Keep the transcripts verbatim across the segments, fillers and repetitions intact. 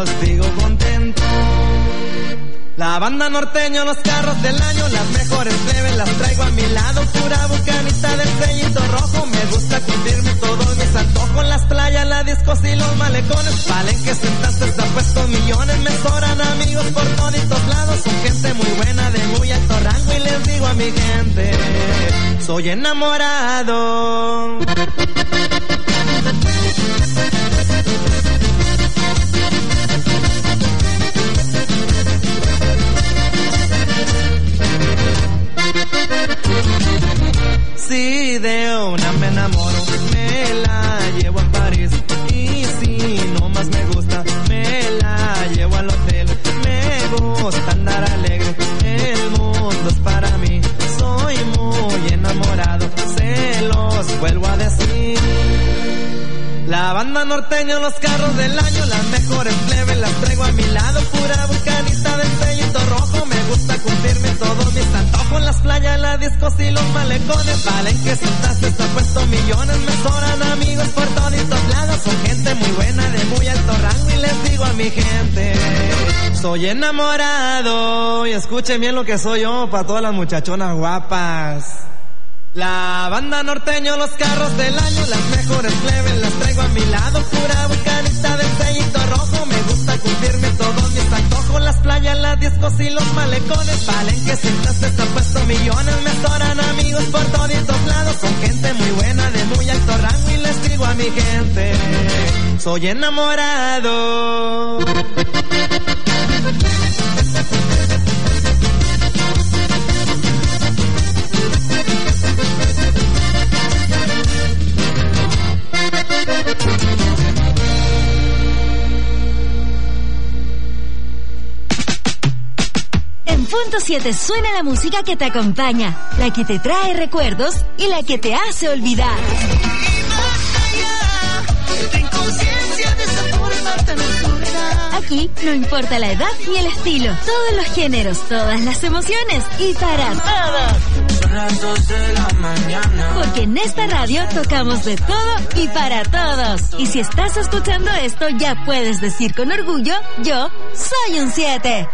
sigo contento. La banda norteño, los carros del año, las mejores plebes las traigo a mi lado. Pura bucanita del sellito rojo, me gusta cumplirme todos mis antojos. Las playas, las discos y los malecones, palenques, sentarse está puesto millones. Me sobran amigos por toditos lados, son gente muy buena de muy alto rango. Y les digo a mi gente, soy enamorado. Si de una me enamoro, me la llevo a París. Y si no más me gusta, me la llevo al hotel. Me gusta andar alegre, el mundo es para mí. Soy muy enamorado, se los vuelvo a decir. La banda norteño, los carros del año, las mejores plebes las traigo a mi lado. Pura bucanita del sellito rojo, me gusta cumplirme todos mis antojos. Las playas, las discos y los malecones, valen que sentaste está puesto millones. Me sobran amigos por toditos lados, son gente muy buena de muy alto rango. Y les digo a mi gente, soy enamorado. Y escuchen bien lo que soy yo para todas las muchachonas guapas. La banda norteño, los carros del año, las mejores plebes las traigo a mi lado. Pura bucanita del sellito rojo, me gusta cumplirme todos mis antojos. Las playas, las discos y los malecones, valen que sentaste está puesto millones. Me sobran amigos por toditos lados, son gente muy buena de muy alto rango. Y les digo a mi gente, soy enamorado. En Punto siete suena la música que te acompaña, la que te trae recuerdos y la que te hace olvidar. Aquí no importa la edad ni el estilo, todos los géneros, todas las emociones y para todos. Porque en esta radio tocamos de todo y para todos. Y si estás escuchando esto, ya puedes decir con orgullo, yo soy un siete.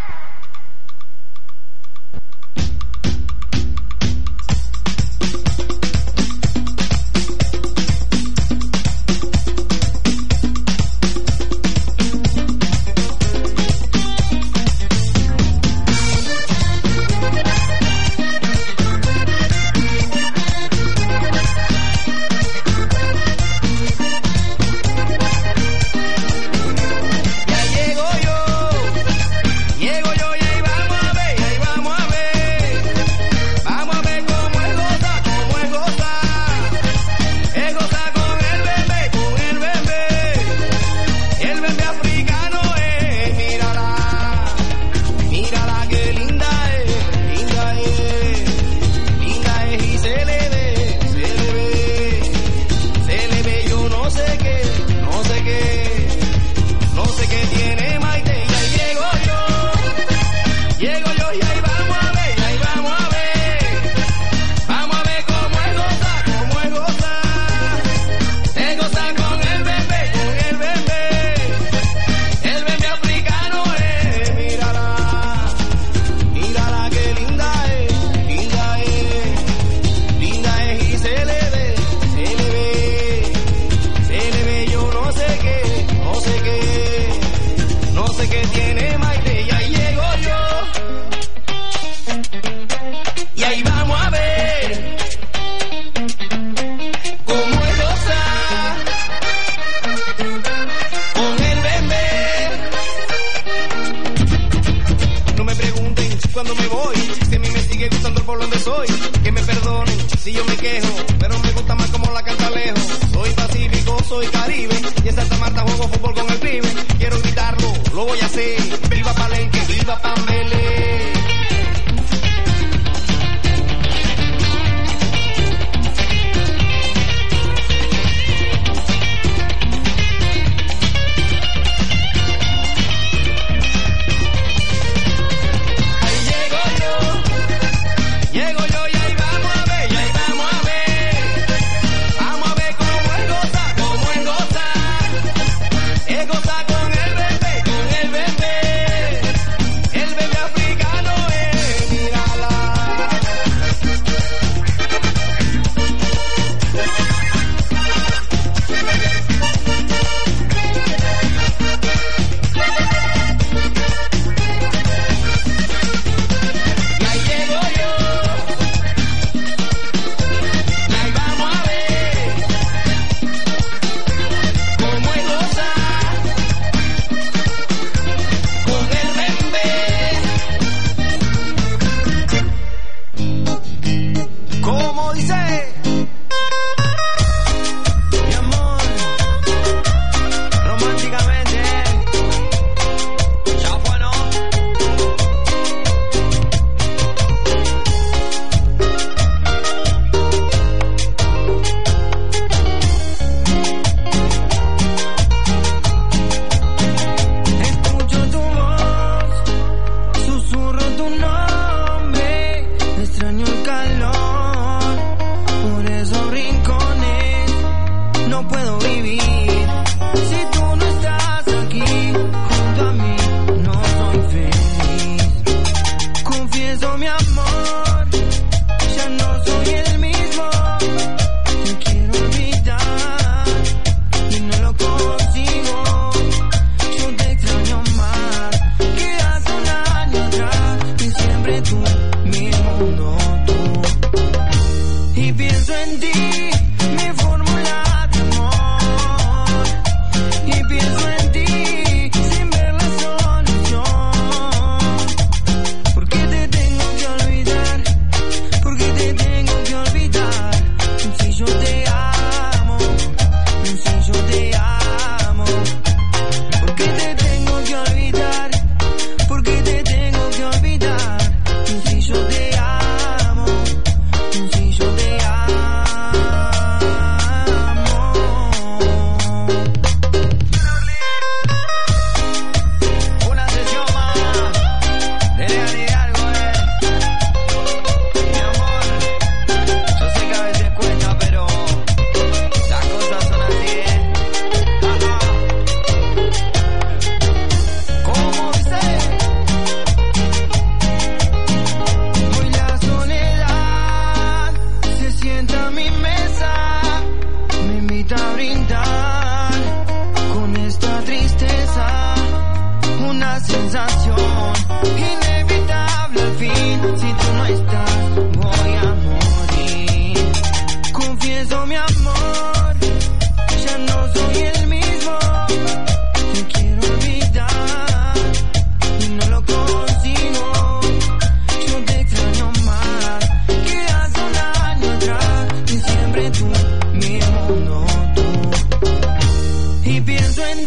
Goza con el bebé, con el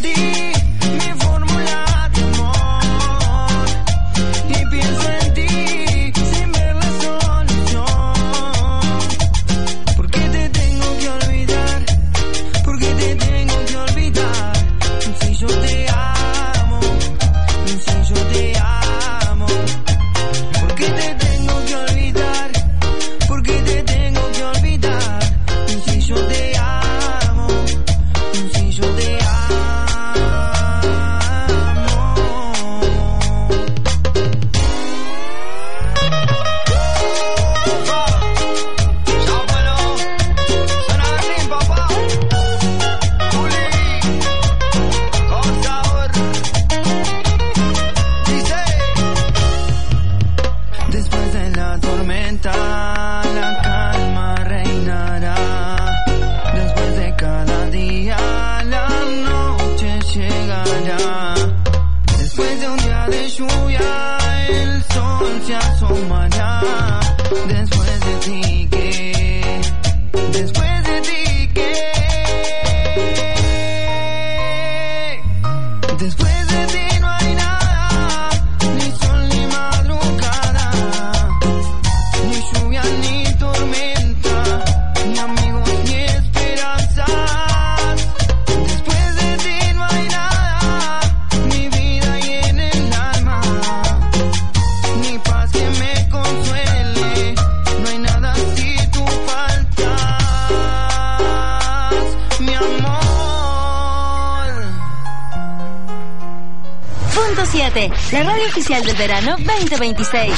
La radio oficial del verano veinte veintiséis.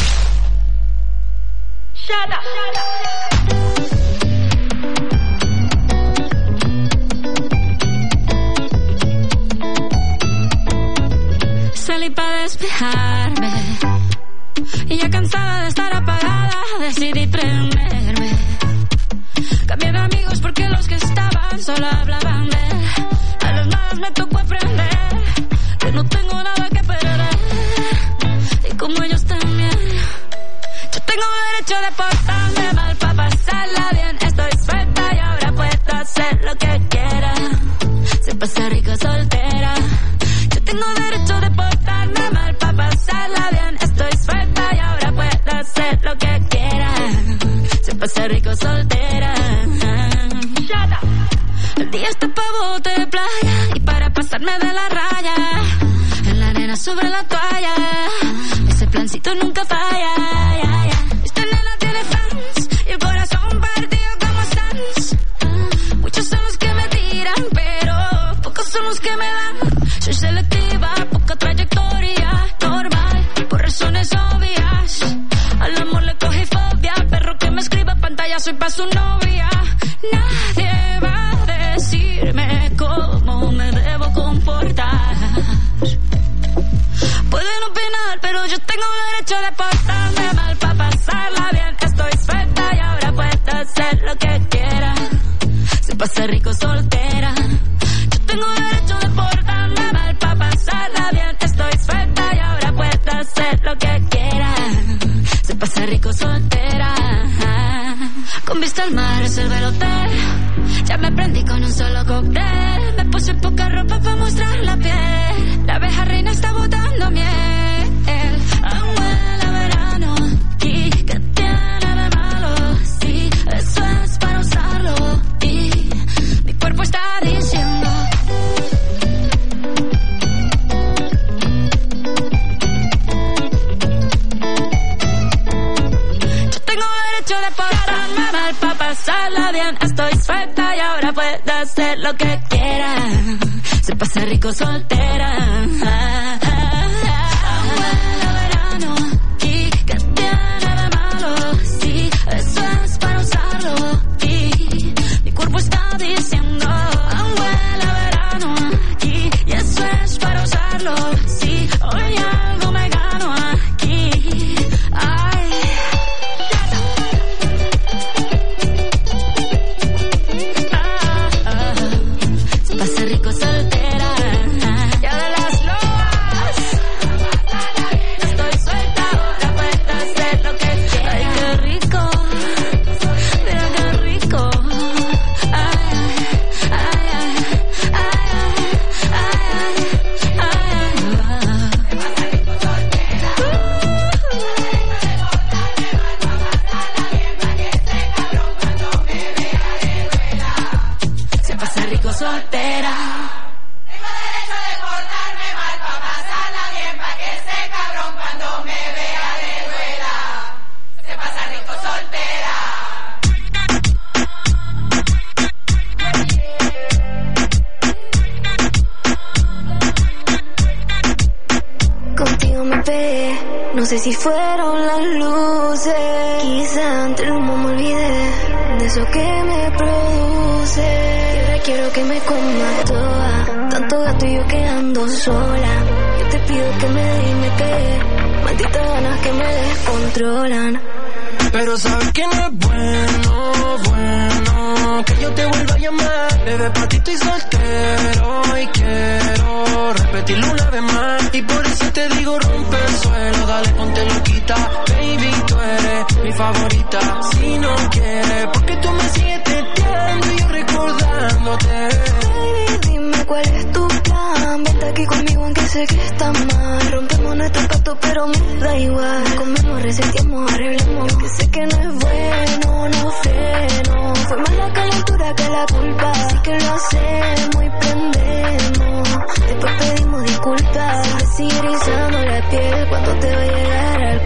Shut up. Shut up. Salí para despejarme y ya cansada de estar apagada decidí prenderme. Cambié de amigos porque los que estaban solo hablaban de él. A los más me tocó aprender que no tengo nada que perder. Y como ellos también, yo tengo derecho de portarme mal para pasarla bien. Estoy suelta y ahora puedo hacer lo que quiera. Se pasa rico soltera. Yo tengo derecho de portarme mal para pasarla bien. Estoy suelta y ahora puedo hacer lo que quiera. Se pasa rico soltera. El día está pa' bote de playa y para pasarme de la raya. En la arena sobre la toalla. Ese plancito nunca falla. Yeah, yeah. Esta nena tiene fans y el corazón partido como Sans. Muchos son los que me tiran, pero pocos son los que me dan. Soy selectiva, poca trayectoria, normal, por razones obvias. Al amor le cogí fobia, perro que me escriba pantalla soy pa' su novia. Nadie va a decirme cómo me debo comportar. Pueden opinar, pero yo tengo derecho de portarme mal pa' pasarla bien. Estoy suelta y ahora puedo hacer lo que quiera. Se pasa rico soltera. Yo tengo derecho de portarme mal pa' pasarla bien. Estoy suelta y ahora puedo hacer lo que quiera. Se pasa rico soltera. Con vista al mar reservé el hotel. Ya me prendí con un solo cóctel. Me puse poca ropa para mostrar la piel. La abeja reina está botando miel. Aún huele a verano. ¿Y qué tiene de malo? Sí, eso es para usarlo. Y mi cuerpo está diciendo yo tengo derecho de portarme mal pa' pasarla bien. Estoy suelta y ahora puedo hacer lo que quiera. Se pasa rico soltera. Ah, ah, ah, huele a verano. ¿Y qué tiene de malo? Sí, eso es para usarlo. Y mi cuerpo está diciendo aún huele a verano. Y, y eso es para usarlo. Sí, hoy algo me gano aquí. Ay. Pasa rico soltera. Y ahora las lobas. Estoy suelta, ahora puedo hacer lo que quiera. Ay, qué rico. Mira qué rico. Ay, ay, ay, ay, ay, ay, cuando me pegué. No sé si fueron las luces, quizá entre el humo me olvidé de eso que me produce. Y ahora quiero que me coma toda, tanto gato y yo quedando sola. Yo te pido que me dé y me pegue, malditas ganas que me descontrolan. Pero sabes que no es bueno, bueno que yo te vuelva a llamar. Bebé, pa' ti estoy soltero y quiero repetirlo una vez más. Y por eso te digo rompe el suelo, dale ponte loquita. Baby, tú eres mi favorita. Si no quieres, porque tú me sigues teteando y yo recordándote. Baby, dime cuál es tu plan. Vente aquí conmigo aunque sé que está mal. Rompemos nuestro pacto pero me da igual. Comemos, reseteamos, arreglemos. Que sé que no es bueno, no freno. Fue más la calentura que la culpa. Así que lo hacemos y prendemos. Después pedimos disculpas. Me sigue erizando la piel cuando te va a llegar al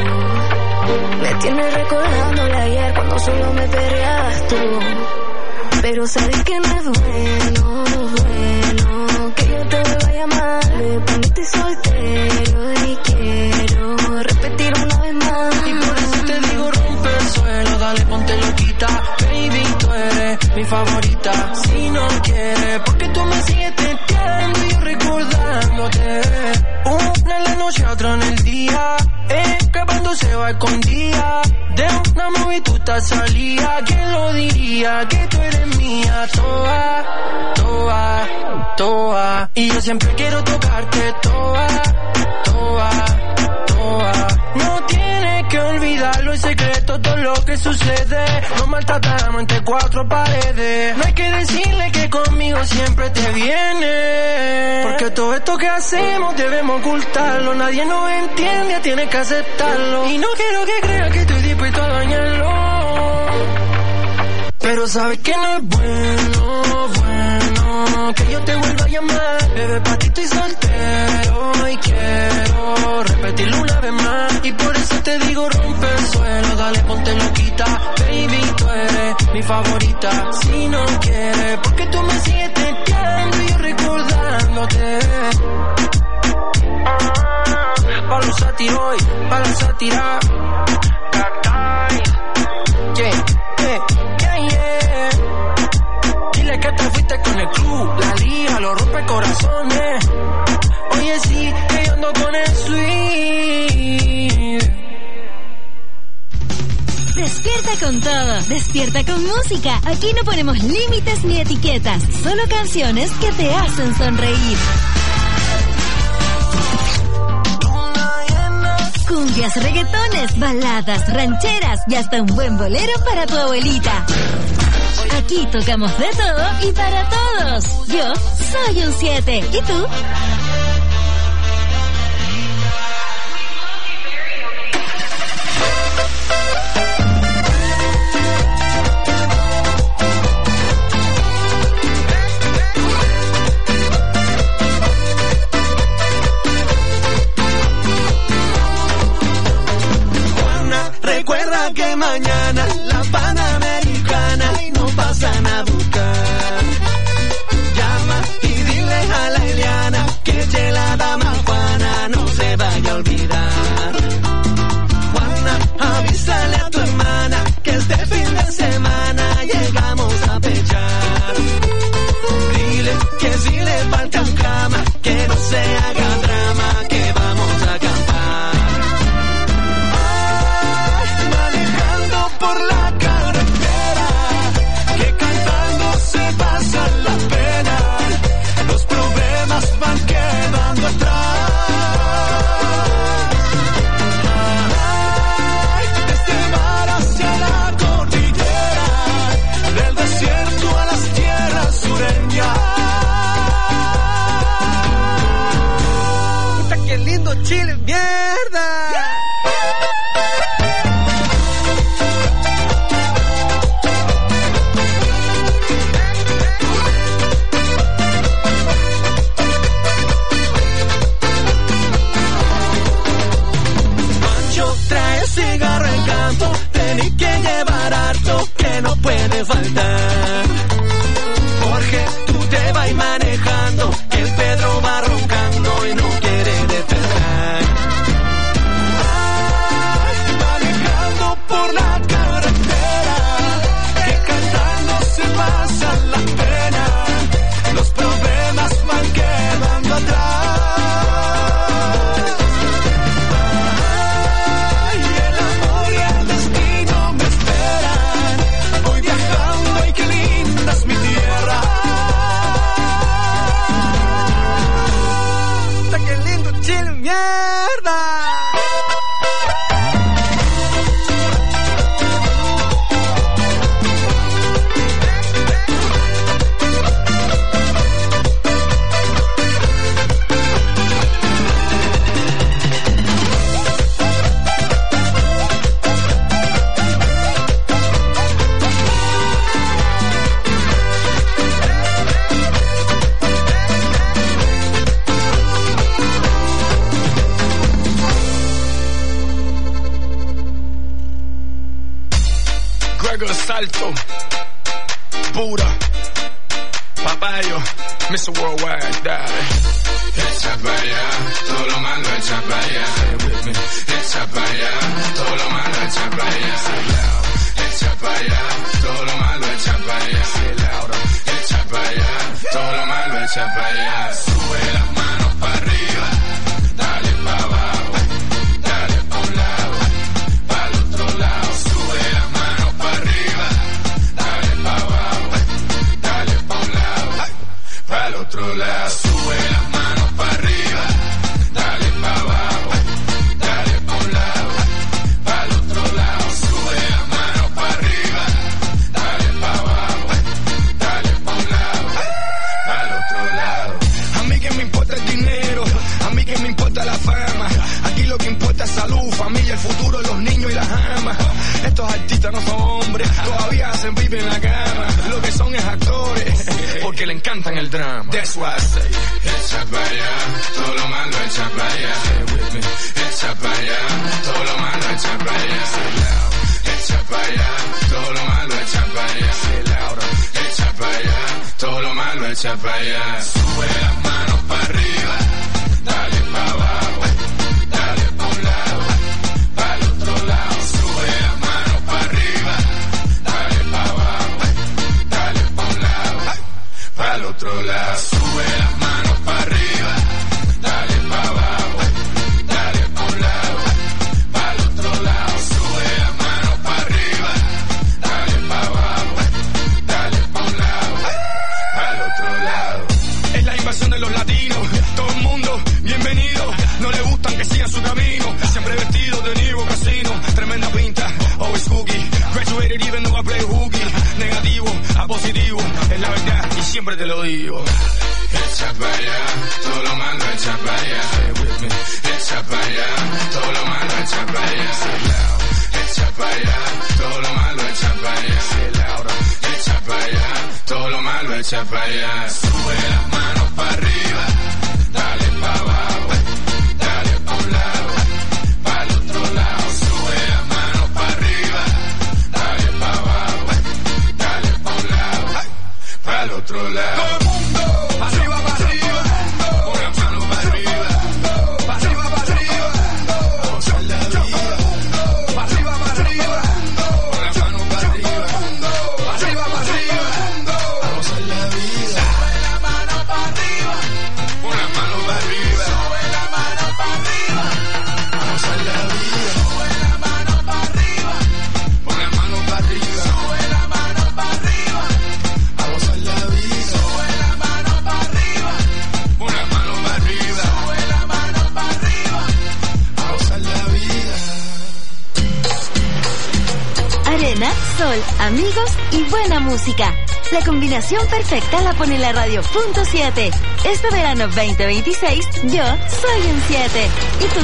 club. Me tienes recordándola ayer cuando solo me perreabas tú. Pero sabes que no es bueno, bueno que yo te vuelva a llamar. Me poniste soltero y quiero repetir una vez más. Y por eso te digo rompe el suelo, dale ponte loquita. Baby, tú eres mi favorita. Si no quieres, porque tú me sigues teteando y yo recordándote. Una en la noche, otra en el día, escapándose va escondida. De una movie tú te salía. ¿Quién lo diría? Que tú eres mía. Toa, toa, toa. Y yo siempre quiero tocarte. Toa, toa, toa. No tienes que olvidarlo en secreto todo lo que sucede. Nos maltratamos entre cuatro paredes. No hay que decirle que conmigo siempre te viene. Porque todo esto que hacemos debemos ocultarlo. Nadie nos entiende, tienes que aceptarlo. Y no quiero que creas que estoy dispuesto a dañarlo. Pero sabes que no es bueno, bueno que yo te vuelva a llamar. Bebé, pa' ti estoy soltero y quiero repetirlo una vez más. Y por eso te digo rompe el suelo, dale ponte loquita. Baby, tú eres mi favorita. Si no quieres, porque tú me sigues teteando y yo recordándote. Pa' los satiroy, pa' la sátira. Yeah, yeah, yeah, yeah. Dile que te fuiste con el club, la liga, lo rompe corazones. Oye, sí, que yo ando con el sweet. Despierta con todo, despierta con música. Aquí no ponemos límites ni etiquetas, solo canciones que te hacen sonreír. Cumbias, reggaetones, baladas, rancheras y hasta un buen bolero para tu abuelita. Aquí tocamos de todo y para todos. Yo soy un siete. ¿Y tú? Recuerda que mañana la Panamericana no pasan a buscar. Llama y dile a la Eliana que eche la dama Juana no se vaya a olvidar. Juana, avísale a tu hermana que este fin de semana llegamos a pechar. Dile que si le falta un cama, que no se haga drama, que vamos a acampar. Por la carretera, que cantando se pasa la pena, los problemas van quedando atrás. Ay, desde el mar hacia la cordillera, del desierto a las tierras sureñas. ¡Puta, qué lindo Chile, mierda! Tenés que llevar harto que no puede faltar. Jorge, tú te vas manejando, que el Pedro va roncando y no quiere despertar. mierda. Salto, pura, papayo, mister Worldwide, dale. Echa pa' allá, todo lo malo echa pa' allá. Echa pa' allá, todo lo malo echa pa' allá. Echa pa' allá, todo lo malo echa pa' allá. Echa pa' allá, todo lo malo echa pa' allá. Sube las manos pa' arriba, dale pa' abajo, dale pa' un lado, pa' el otro lado. Sube las manos pa' arriba, dale pa' abajo, dale pa' un lado, pa' el otro lado. Sube las manos pa' arriba, dale pa' abajo, dale pa' un lado, pa' el otro lado. Sube las manos pa' arriba, dale pa' abajo, dale pa' un lado, pa' el otro lado. A mí que me importa el dinero, a mí que me importa la fama. Aquí lo que importa es salud, familia, el futuro, los niños y las amas. Estos artistas no son hombres, todavía hacen pipi en la cama. Lo que son es actores, porque le encantan el drama. That's why I say, echa pa' allá, todo lo malo echa pa' allá. Echa pa' allá, todo lo malo echa pa' allá. Echa pa' allá, todo lo malo echa pa' allá. Echa pa' allá, todo lo malo echa pa' allá. Sube las manos pa' arriba, dale pa' abajo, dale pa' un lado, pa' el otro lado. Sube las manos pa' arriba, dale pa' abajo, dale pa' un lado, pa' el otro lado. Sube las manos pa' arriba, dale pa' abajo, dale pa' un lado, pa' el otro lado. Sube las manos pa' arriba, dale pa' abajo, dale pa' un lado, pa' el otro lado. Es la invasión de los latinos, todo el mundo bienvenido. No le gustan que sigan su camino, siempre vestido de Niro Casino. Tremenda pinta, always cookie. Graduated even though I play hooky. Negativo a positivo, es la verdad y siempre te lo digo. Echa pa' allá, todo lo malo echa pa' allá. Echa pa' allá, todo lo malo echa pa' allá. Echa pa' allá, todo lo malo echa pa' allá. Echa pa' allá, todo lo malo echa pa' allá. Sube las manos pa' arriba, dale pa' abajo, dale pa' un lado, pa' el otro lado. Sube las manos pa' arriba, dale pa' abajo, dale pa' un lado, pa' el otro lado. Todo el mundo, arriba pa' arriba, con las manos pa' arriba, pa' arriba pa' arriba, vamos a la vida. Pa' arriba pa' arriba, con las manos pa' arriba, pa' arriba pa' arriba, vamos a la vida. Sube la mano pa' arriba, con las manos pa' arriba, sube la mano pa' arriba, vamos a la vida. Sube la mano pa' arriba, con las manos pa' arriba, sube la mano pa' arriba, vamos a la vida. Sube la mano pa' arriba, con las manos pa' arriba, sube la mano pa' arriba, vamos a la vida. Arena, sol, amigos y buena música. La combinación perfecta la pone la radio punto siete. Este verano veinte veintiséis, yo soy un siete. ¿Y tú?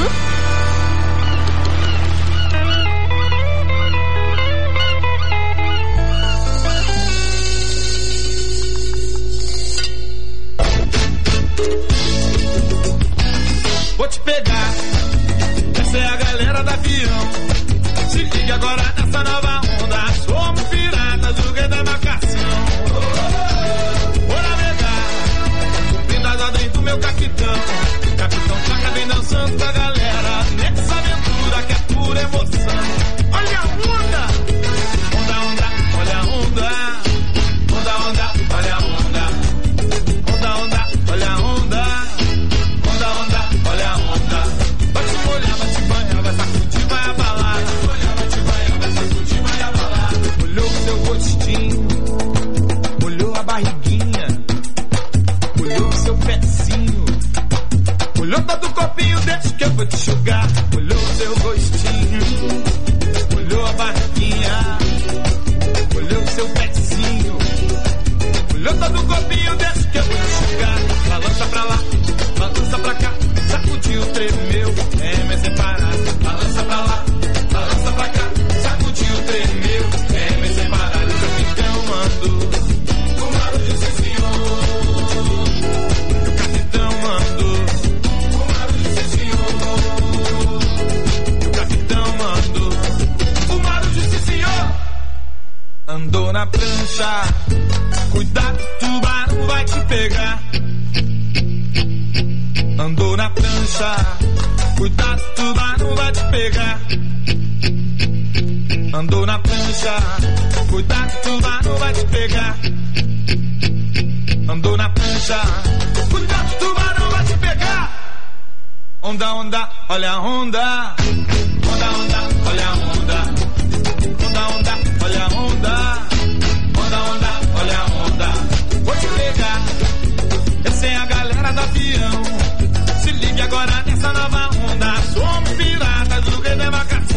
Vou te pegar, essa é a galera da avião. Se liga agora nessa nova onda. Somos piratas do rei da marcação. Vou navegar, cumprindo as ordens do meu capitão. Capitão Chaca vem dançando com a galera nessa aventura que é pura emoção. Olha a onda, onda, onda, olha a onda. Onda, onda, olha a onda. Onda, onda, olha a onda. Onda, onda, olha a onda. Vai te molhar, vai te banhar, vai sacudir, vai abalar. Vai te molhar, vai te banhar, vai sacudir, vai abalar. Molhou o seu rostinho, molhou a barriguinha, molhou o seu pezinho, vou te jogar. Olhou o seu rostinho, olhou a barriguinha, olhou o seu pezinho, olhou todo o corpinho, desce que eu vou te jogar. Balança pra lá, balança pra cá, sacudiu, tremeu, é me separar. Balança pra lá, balança pra cá, sacudiu, tremeu, é me separar. O capitão mandou, o barulho se esfriou. O capitão mandou, o barulho se esfriou. O capitão mandou, o barulho se esfriou. Andou na prancha, cuidado, tubarão vai te pegar. Andou na prancha, cuidado, tubarão vai te pegar. Andou na prancha, cuidado, tubarão vai te pegar. Andou na prancha, cuidado, tubarão vai te pegar. Onda, onda, olha a onda. Onda, onda, olha a onda. Onda, onda, olha a onda. Onda, onda, olha a onda. Vou te pegar, essa é a galera do avião. Se ligue agora nessa nova onda. Somos piratas do rei da embarcação.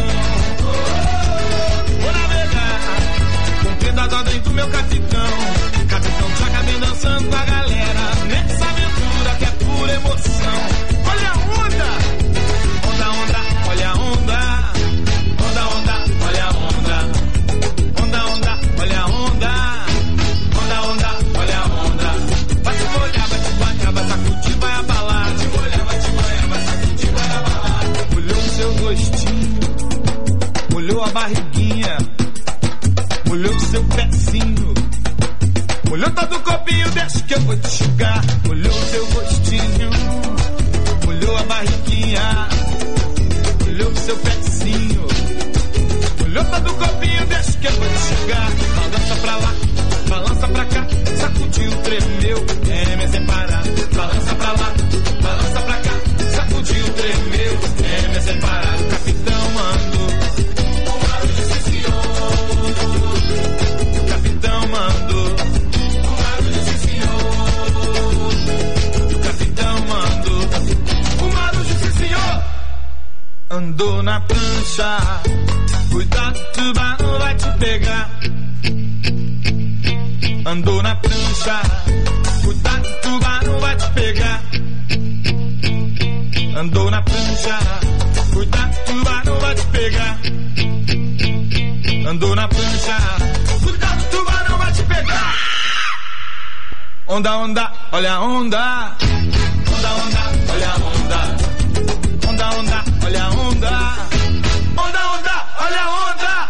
Vou navegar, cumprindo as ordens do meu capitão. Capitão Tchaca vem dançando com a galera nessa aventura que é pura emoção. Olha a onda, onda, onda, olha a onda. Onda, onda, olha a onda. Onda, onda, olha a onda. Onda, onda, olha a onda. Vai te molhar, vai te banhar, vai sacudir, vai abalar. Te molhar, vai te banhar, vai sacudir, vai abalar. Olhou o seu rostinho, olhou a barriguinha, olhou o seu pezinho, olhou todo o corpinho, deixa que eu vou te jogar. Olhou o seu rostinho, olhou a barriguinha, olhou o seu pezinho, olhou todo o corpinho, deixa que eu vou te jogar. Balança pra lá, balança pra cá, sacudiu, tremeu, é me separar. Balança pra lá, balança pra cá, sacudiu, tremeu, é me separar. O capitão mandou, o barulho se esfriou. O capitão mandou, o barulho se esfriou. O capitão mandou, o barulho se esfriou. Andou na prancha, cuidado, tubarão vai te pegar. Andou na prancha, cuidado, tubarão vai te pegar. Andou na prancha, cuidado, tubarão vai te pegar. Andou na prancha, cuidado, tubarão vai te pegar. Onda, onda, olha a onda. Onda, onda, olha a onda. Onda, onda, olha a onda. Onda, onda, olha a onda.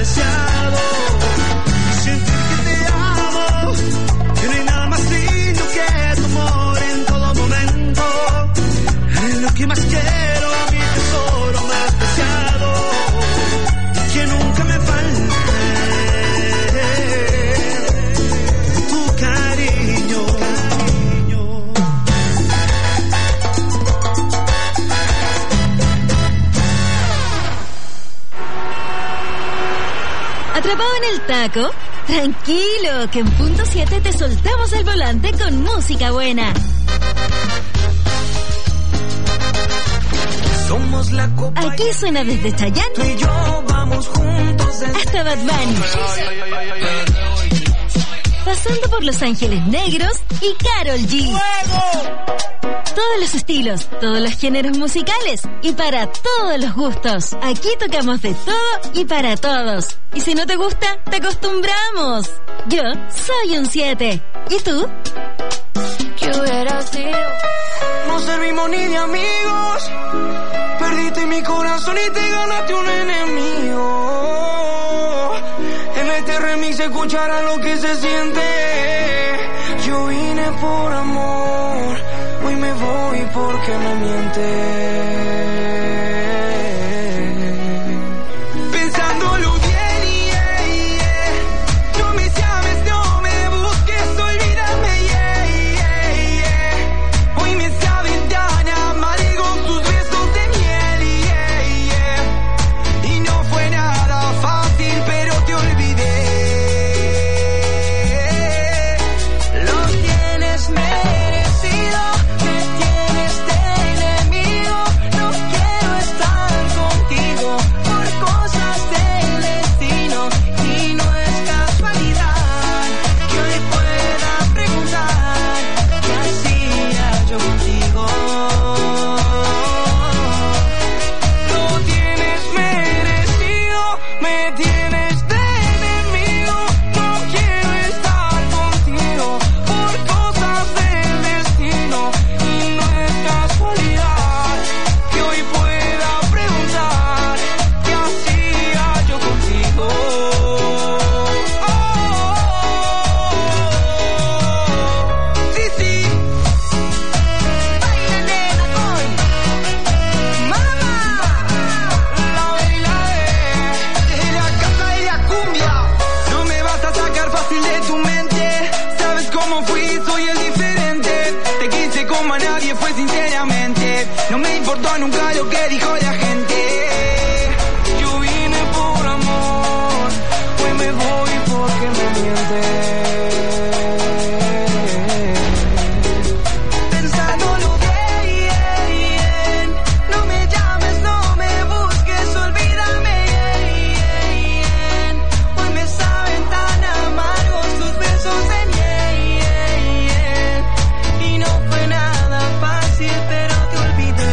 deseado. Sentir que te amo, que no hay nada más lindo que tu amor en todo momento. Es lo que más quiero, mi tesoro más deseado, que nunca me falte tu cariño. ¿Atrapado en el taco? Tranquilo, que en punto siete te soltamos el volante con música buena. Somos la copa. Aquí suena desde Chayanne Tú y yo vamos juntos desde... hasta Bad Bunny, pasando por Los Ángeles Negros y Karol G. Todos los estilos, todos los géneros musicales y para todos los gustos. Aquí tocamos de todo y para todos. Y si no te gusta, te acostumbramos. Yo soy un siete. ¿Y tú? ¿Qué hubiera sido? No servimos ni de amigos. Perdiste mi corazón y te ganaste un enemigo. En este remix se escuchará lo que se siente. Yo vine por amor, hoy me voy porque me mientes. Pensándolo bien, yeah, yeah. No me llames, no me busques, olvídame, yeah, yeah, yeah. Hoy me saben tan amargos tus besos de miel, yeah, yeah. Y no fue nada fácil, pero te olvidé. Lo tienes merecido, me tienes de enemigo. No quiero estar contigo por cosas del destino. Y no es casualidad que hoy pueda preguntar qué hacía yo contigo. Lo tienes merecido, me tienes de enemigo. No quiero estar contigo por cosas del destino. Y no es casualidad que hoy pueda preguntar qué hacía yo contigo. Oh, sí, sí. Baila, nena, hoy. Mamá, la ve y la ve. Desde la casa de la cumbia. No me vas a sacar fácil de tu mente. Sabes cómo fui, soy el diferente. Te quise como a nadie, fue sinceramente. No me importó nunca lo que dijo la gente. Yo vine por amor, hoy me voy porque me mientes. Pensándolo bien, bien. No me llames, no me busques, olvídame, bien. Hoy me saben tan amargos tus besos de miel. Y no fue nada fácil, pero te olvidé.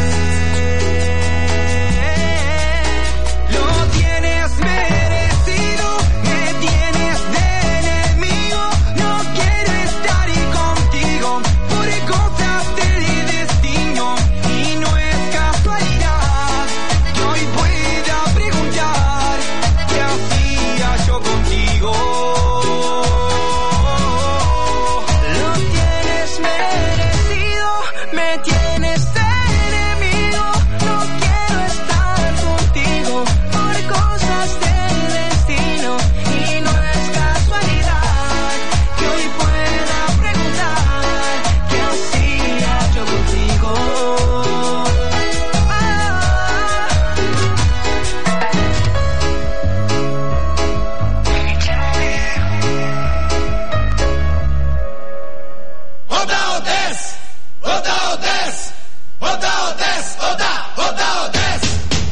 Lo tienes merecido, me tienes de enemigo. No quiero estar ahí contigo por cosas del destino. Y no es casualidad que hoy pueda preguntar qué hacía yo contigo. Lo tienes merecido, me tienes de enemigo. No quiero estar contigo por cosas del destino. Y no es casualidad que hoy pueda preguntar qué hacía yo contigo. Ah. Oda Odes, Oda Odes, Oda Odes, Oda, Oda Odes.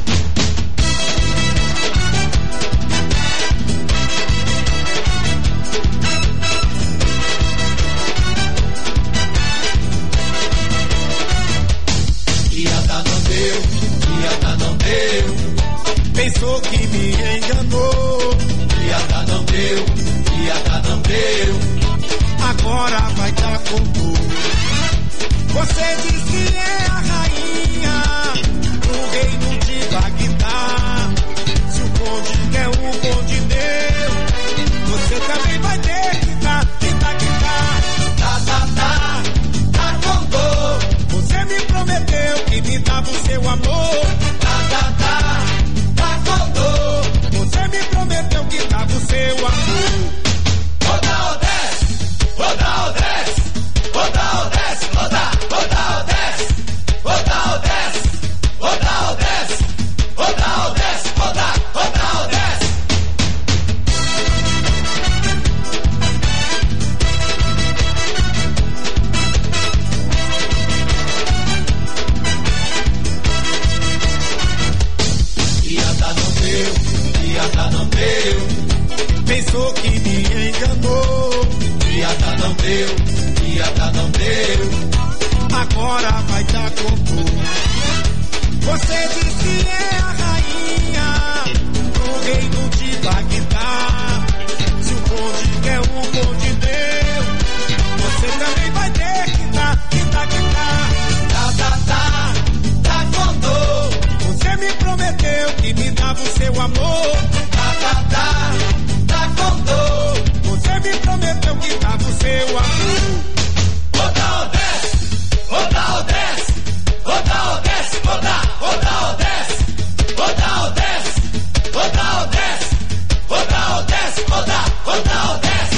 Iada não deu, Iada não deu. Pensou que me enganou. Iada não deu, Iada não deu. Agora vai dar com tudo. Você diz que é a rainha do reino de Bagdá. Se o conde quer o conde dele. agora vai dar cocô. Você diz que é a rainha do reino de Bagdá. Se o bonde quer o bonde deu, você também vai ter que dar, que dar, que dar. Tá, tá, tá, tá com dor. Você me prometeu que me dava o seu amor. Tá, tá, tá, tá com dor. Você me prometeu que dava o seu amor. Roda ou desce, roda ou desce, roda ou desce, roda, roda ou desce, roda ou desce, roda ou desce, roda ou desce, roda, roda ou desce.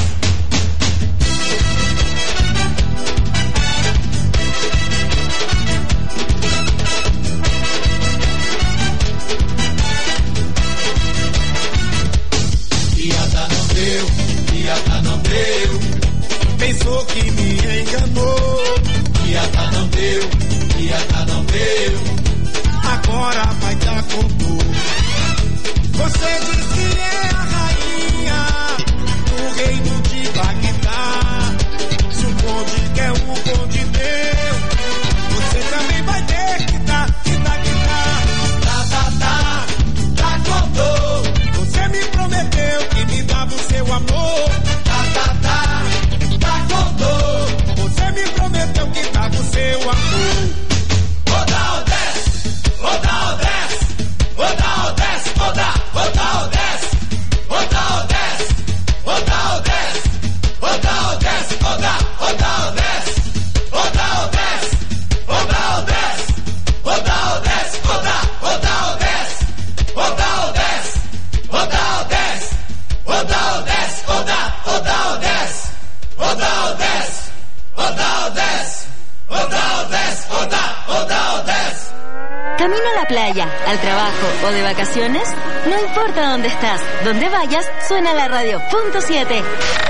Piada não deu, piada não deu. Pensou que me enganou. Piada não deu, piada não deu. Agora vai dar com dor. Você diz que é a rainha do reino de Bagdá. Se o bonde quer o bonde deu, você também vai ter que dar, que dar, que dar. Tá, tá, tá, tá com dor. Você me prometeu que me dava o seu amor. Tá, tá, tá, tá com dor. Você me prometeu que dava o seu amor. Roda ou desce, roda ou desce, roda ou desce, roda, roda ou desce, roda ou desce, roda ou desce, roda ou desce, roda, roda ou desce, roda ou desce, roda ou desce, roda ou desce, roda, roda ou desce, roda ou desce, roda ou desce, roda ou desce, roda, roda ou desce, roda ou desce, roda ou desce, roda ou desce, roda, roda ou desce. ¿Camino a la playa, al trabajo o de vacaciones? No importa dónde estás, donde vayas, suena la radio punto siete.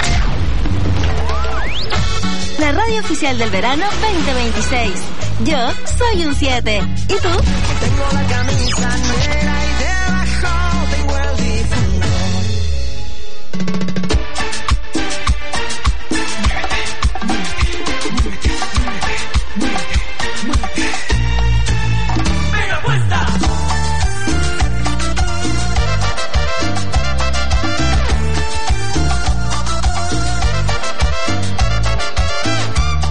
La radio oficial del verano veinte veintiséis. Yo soy un siete. ¿Y tú? Tengo la camisa negra y debajo tengo el difunto.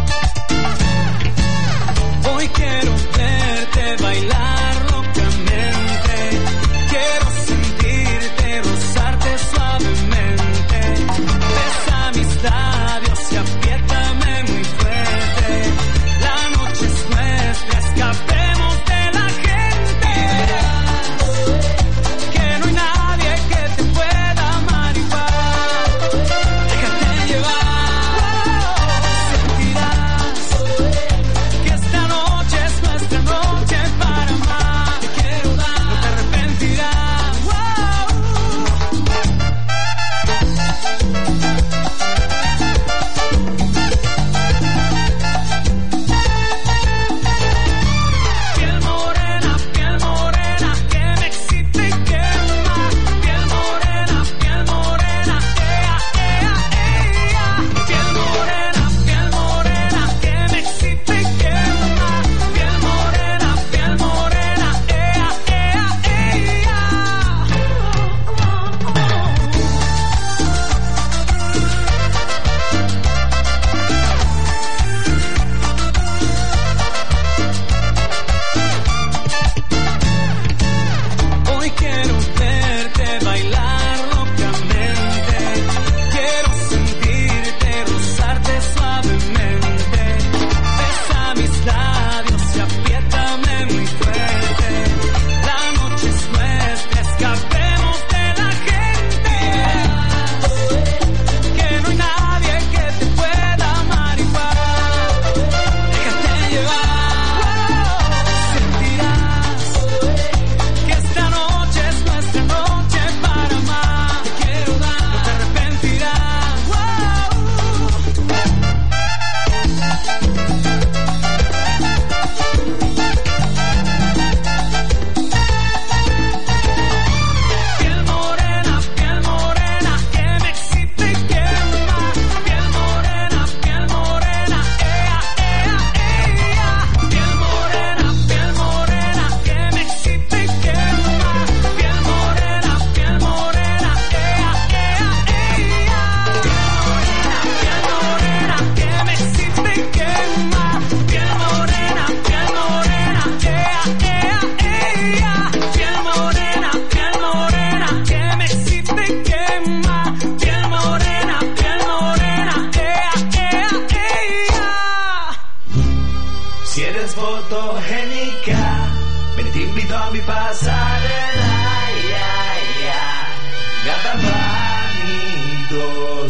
Hoy quiero verte bailar locamente.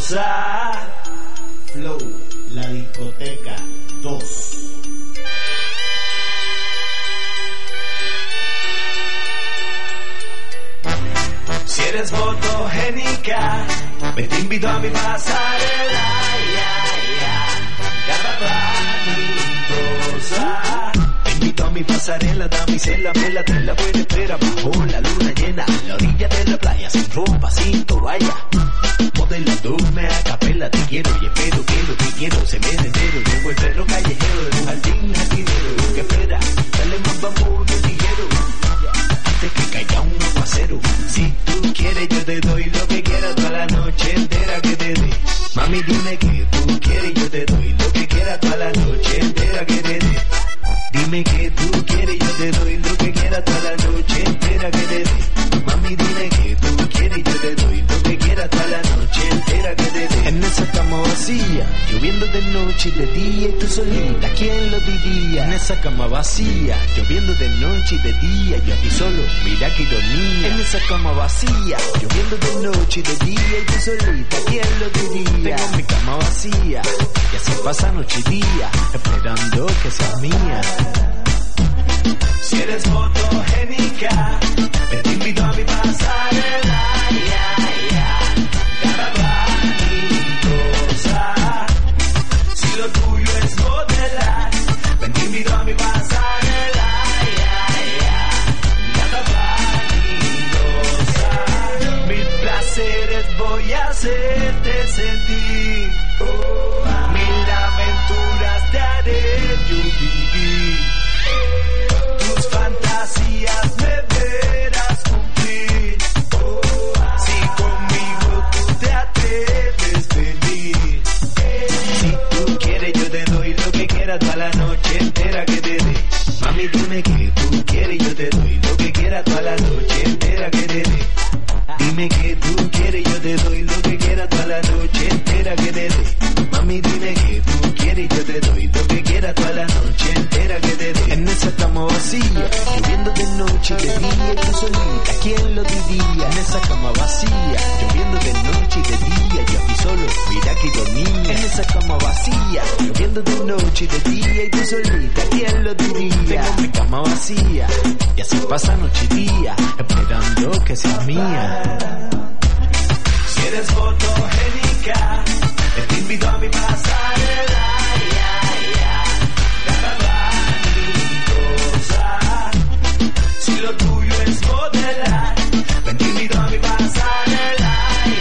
goza. Flow, la discoteca dos. Si eres fotogénica, me te invito a mi pasarela. Te invito a mi pasarela, damisela, vela, te la buena espera bajo la luna llena, a la orilla de la playa, sin ropa, sin toalla. Modelándome a capela, te quiero y espero que lo que quiero se me dé entero. Llevo el perro callejero de un jardín jardinero. ¿Qué espera? Dale más vamos y ligero, antes que caiga un aguacero. Si tú quieres yo te doy lo que quieras toda la noche entera que te dé. Mami dime que tú quieres yo te doy lo que quieras toda la noche entera que te dé. Dime que tú quieres yo te doy lo que quieras toda la noche entera que te dé. Mami dime que tú quieres yo te doy lo que quieras toda la noche entera que te dé. En esa cama vacía, lloviendo de noche y de día y tú solita, ¿quién lo diría? En esa cama vacía, lloviendo de noche y de día, yo aquí solo, mira qué ironía. En esa cama vacía, lloviendo de noche y de día y tú solita, ¿quién lo diría? Tengo mi cama vacía y así pasa noche y día, esperando que seas mía. Si eres fotogénica, me te invito a mi pasarela. Si lo tuyo es modelar, ven te invito a mi pasarela. Mil placeres voy a hacerte sentir, mil aventuras te haré yo vivir. Tus fantasías me verás cumplir, si conmigo tú te atreves venir. Si tú quieres yo te doy lo que quieras toda la noche entera que te dé. Mami dime que tú quieres yo te doy lo que quieras toda la noche entera que te dé. Dime que tú quieres yo te doy lo que quieras toda la noche entera que te dé. Mami dime que tú quieres yo te doy lo que quieras toda la noche entera que te dé. En esa cama vacía, lloviendo de noche y de día y tú solita, ¿quién lo diría? En esa cama vacía, lloviendo de noche y de día, yo aquí solo, mira qué ironía. En esa cama vacía, lloviendo de noche y de día y tú solita, ¿quién lo diría? Tengo mi cama vacía y así pasa noche y día, esperando que seas mía. Si eres fotogénica, te invito a mi pasarela. Si lo tuyo es modelar, ven te invito a mi pasarela.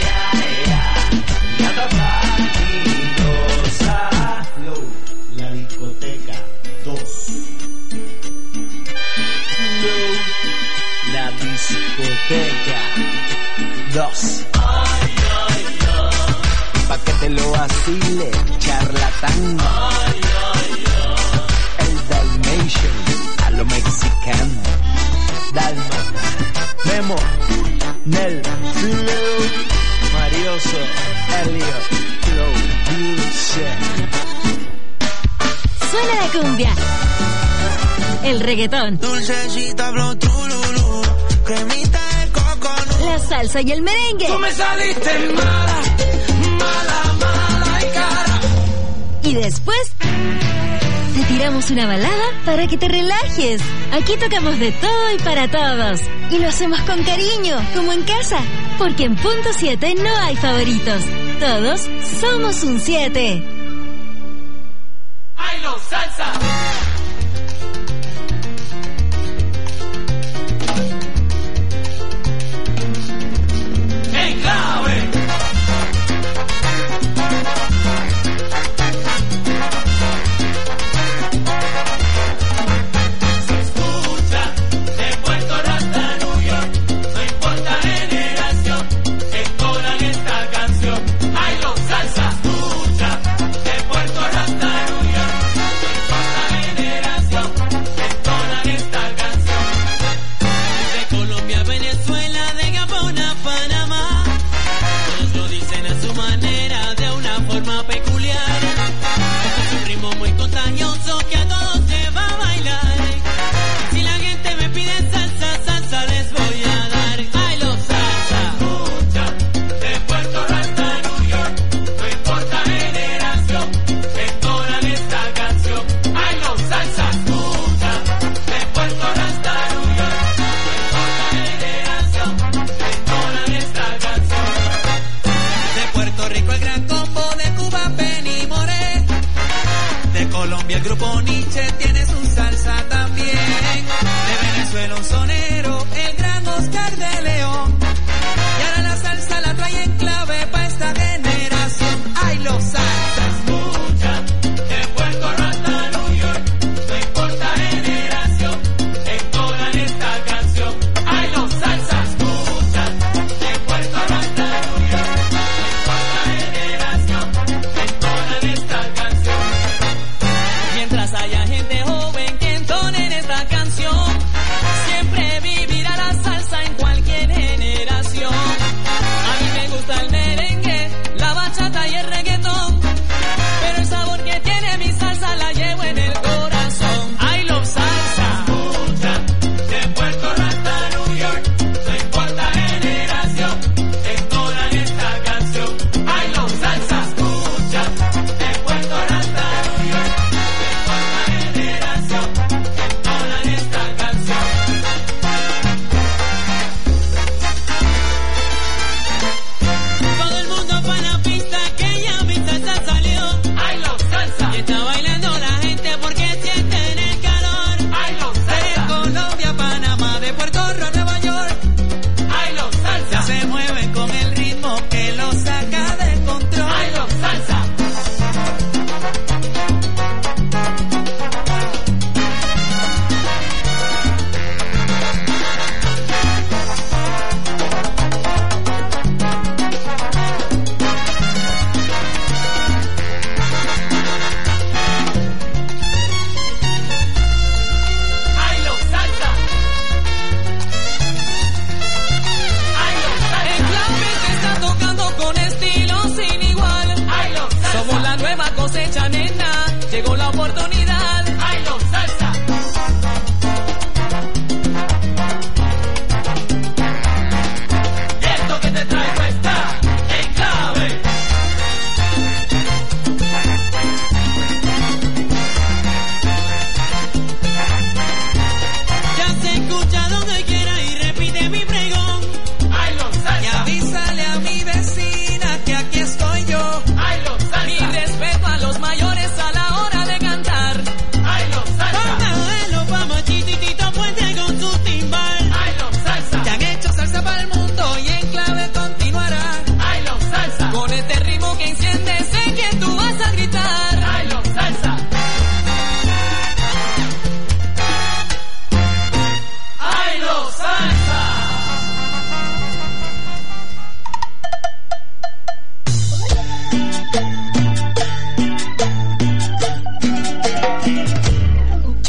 Flow, la discoteca dos. Flow, la discoteca dos. Pa' que te lo vacile, charlatán. El Dalmatian, a lo mexicano. Dalma, Memo, Nel, Flow, Marioso, Elliot, Flow, Dulce. Suena la cumbia, el reggaetón, Dulcecita, flow, trululú, cremita de coco, la salsa y el merengue. tú me saliste mala, mala, mala y cara. Y después te tiramos una balada para que te relajes. Aquí tocamos de todo y para todos. Y lo hacemos con cariño, como en casa. Porque en Punto siete no hay favoritos. Todos somos un siete. ¡Ay, lo salsa! ¡En clave! Ay, lo salsa, escucha, de Puerto Rico.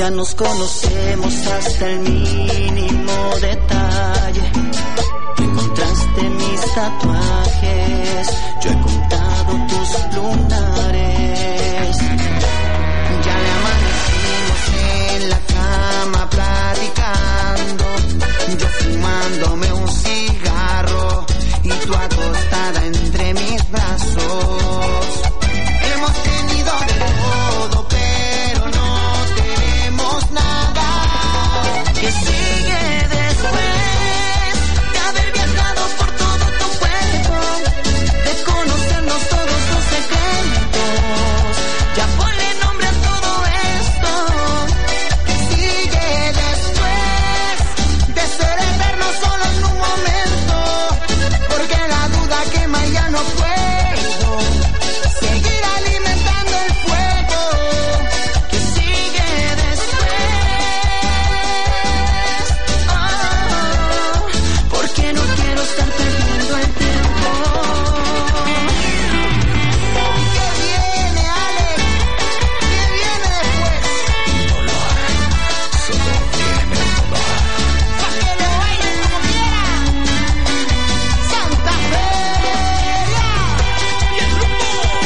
Ya nos conocemos hasta el mínimo detalle. Encontraste mis tatuajes, yo he contado tus lunares. Ya le amanecimos en la cama platicando, yo fumándome un cigarro y tú acostada entre mis brazos. Hemos tenido de todo, pero no tenemos nada. ¿Qué sigue después de haber viajado por todo tu cuerpo, de conocernos todos los secretos? Ya ponle nombre a todo esto. ¿Qué sigue después de ser eterno solo en un momento? Porque la duda quema y ya no puedo seguir alimentando el fuego. ¿Qué sigue después? Oh, porque no quiero estar perdiendo el tiempo. ¿Qué viene, Alex? ¿Qué viene después? Dolor, solo viene el dolor. Pa' que lo bailen como quieran. Santa Feria y el grupo.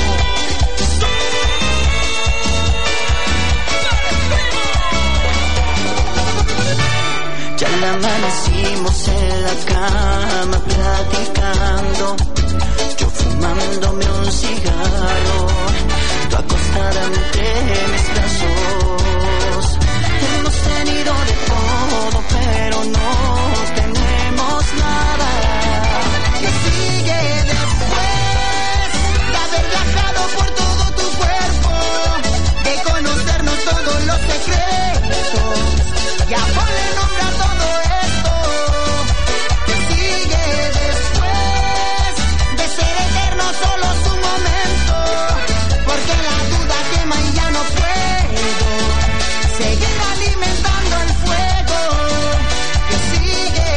Ya la amanecimos en la cama platicando, yo fumándome un cigarro, tú acostada entre mis brazos. Hemos tenido de todo, pero no tenemos nada. ¿Qué sigue después de haber viajado por todo tu cuerpo, de conocernos todos los secretos? Ya ponle nombre a todo esto. ¿Qué sigue después de ser eterno solo su momento? Porque la duda quema y ya no puedo seguir alimentando el fuego. ¿Qué sigue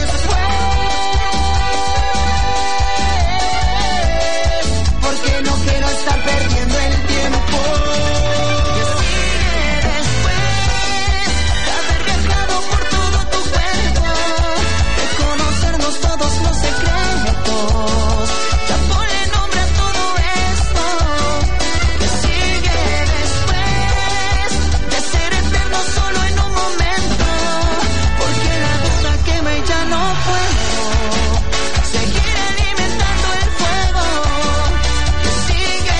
después? Porque no quiero estar perdiendo el tiempo. ¿Qué sigue después de haber viajado por todo tu cuerpo, de conocernos todos los secretos? Ya ponle nombre a todo esto. ¿Qué sigue después de ser eterno solo en un momento? Porque la duda quema y ya no puedo seguir alimentando el fuego. ¿Qué sigue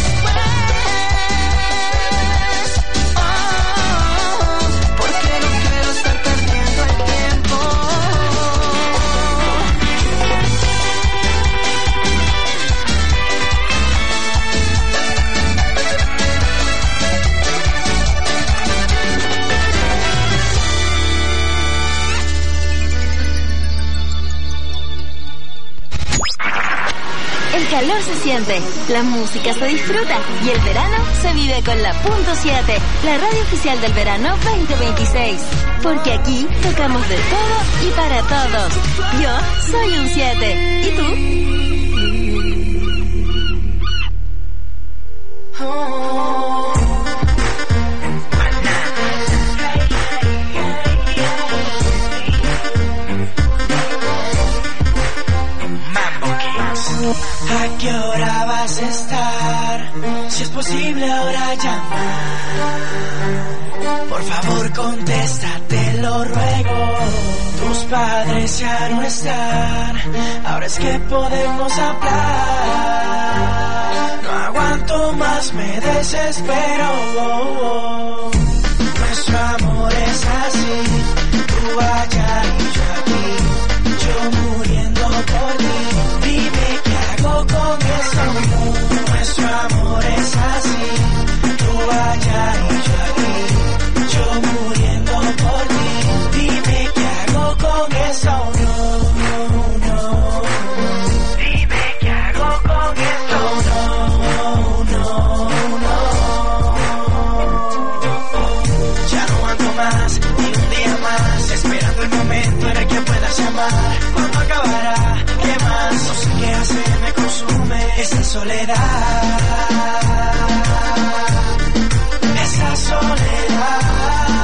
después? Oh, porque no quiero estar perdiendo el tiempo. El calor se siente, la música se disfruta y el verano se vive con la punto siete, la radio oficial del verano veinte veintiséis. Porque aquí tocamos de todo y para todos. Yo soy un siete. ¿Y tú? ¿A qué hora vas a estar? Si es posible ahora llamar. Por favor contesta, te lo ruego. Tus padres ya no están. Ahora es que podemos hablar. No aguanto más, me desespero. Nuestro amor es así. Tú allá y yo aquí. Yo muriendo por ti. Dime qué hago con eso. Nuestro amor es así. Tú allá y yo aquí. Yo muriendo por ti. Dime qué hago con eso. No, no, no. Dime qué hago con eso. No, no, no. Ya no aguanto más, ni un día más, esperando el momento en el que puedas llamar. ¿Cuándo acabará? ¿Qué más? No sé qué hacer, me consume esa soledad. Esa soledad.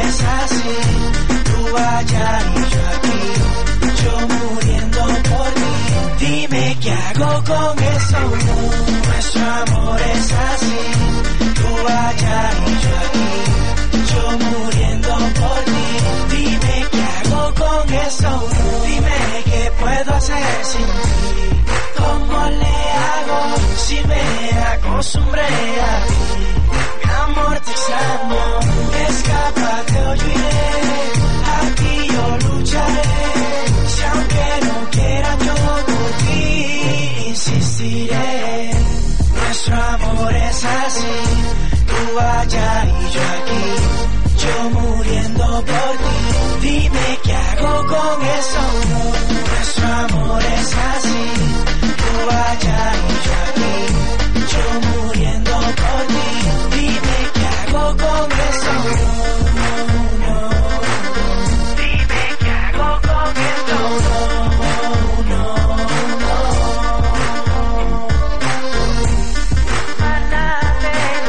es así, tú allá y yo aquí, yo muriendo por ti. Dime qué hago con eso, nuestro amor es así, tú allá y yo aquí, yo muriendo por ti. Dime qué hago con eso, dime qué puedo hacer sin ti. ¿Cómo le hago si me acostumbré a ti? Mi amor te extraño, escápate o yo iré, aquí yo lucharé. Si aunque no quiera yo por ti insistiré. Nuestro amor es así, tú allá y yo aquí, yo muriendo por ti. Dime qué hago con eso, nuestro amor es así, tú allá y yo aquí, yo muriendo por ti. Dime qué hago con eso, no, no, no. Dime qué hago con eso, no, no, no. Manate,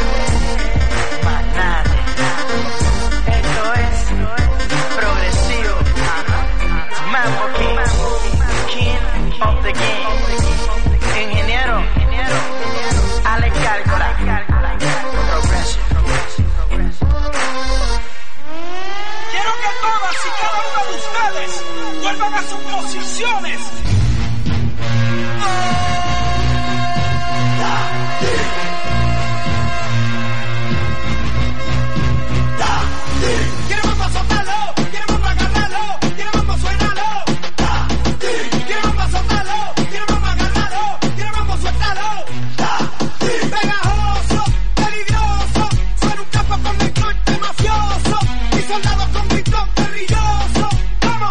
manate. Esto es progresivo. Mambo King, King of the Game. Ingeniero, Ale Cálcula. Quiero que todas y cada una de ustedes vuelvan a sus posiciones. Quiero mambo, soltalo. Quiero mambo, agarralo. Quiero mambo, suénalo. Quiero mambo, soltalo. Quiero mambo, agarralo. Quiero mambo, suéltalo. Pegajoso, peligroso. Soy un capo con el corte mafioso. Mi soldado con gritón guerrilloso. ¡Vamos!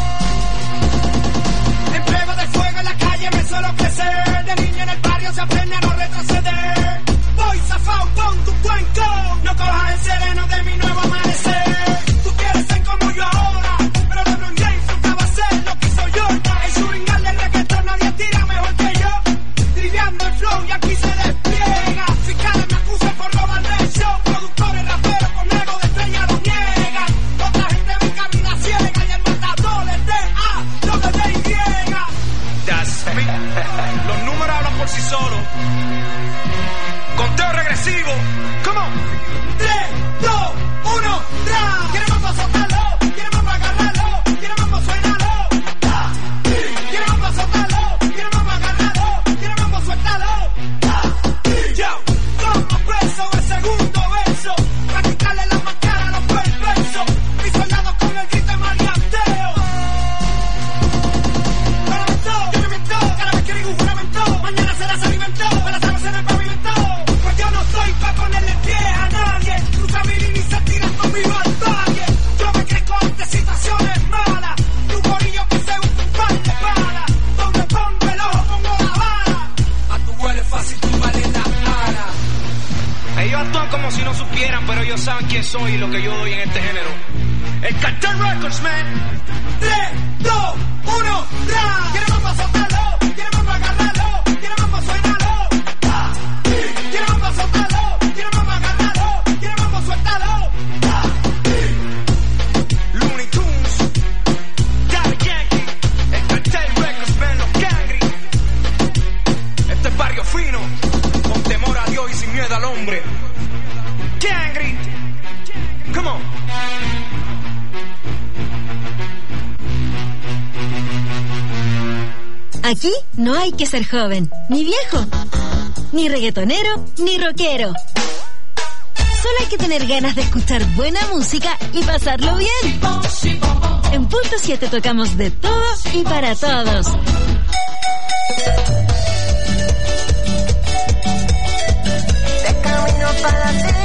En prueba de fuego en la calle me suelo crecer. De niño en el barrio se aprende a no retroceder. Voy zafao con tu cuenco. No cojas el sereno de mi nuevo amanecer. Tú quieres ser como yo ahora, pero LeBron James nunca va a ser lo que soy yo. El suringal del reggaetón nadie tira mejor que yo. Triviando el flow y aquí se despliega. Fiscales me acusan por robar el show. Productores, raperos con ego de estrella lo niegan. Otra gente ve cabina ciega y el matador es de A, lo de Y. That's me. Los números hablan por sí solos. Conteo regresivo. Come on. tres, dos, uno, ¡tra! Quiere mambo, soltalo. Quiere mambo, agarralo. Quiere mambo, suénalo. Quiere mambo, soltalo. Quiere mambo, agarralo. Quiere mambo, suéltalo. Yo, como beso el segundo beso. Para quitarle la máscara a los perversos. Mis soldados con el grito de maleanteo. Juramento, yo me miento. Cada vez que digo un juramento, mañana será se alimentó. Me la sabes en el pavimento. Pues yo no soy pa' ponerle pie a nadie. Cruza mi línea y se tira conmigo al valle. Yo me crezco ante situaciones malas. Tu gorillo que se usa un par de balas. Donde pongo el ojo pongo la bala. A tu huele fácil tu vale la cara. Ellos actúan como si no supieran, pero ellos saben quién soy y lo que yo doy en este género. El Cartel Records, man. tres, dos, uno, ¡tra! Quiere mambo, soltalo. Quiere mambo, agarralo. Quiere mambo, suénalo. Quiere mambo, soltalo. Quiere mambo, agarralo. Quiere mambo, suéltalo. Looney Tunes, Daddy Yankee, el Cartel Records, man, los Cangri. Este es barrio fino, con temor a Dios y sin miedo al hombre. Cangri, come on. Aquí no hay que ser joven, ni viejo, ni reggaetonero, ni rockero. Solo hay que tener ganas de escuchar buena música y pasarlo bien. En Punto siete tocamos de todo y para todos. De camino para la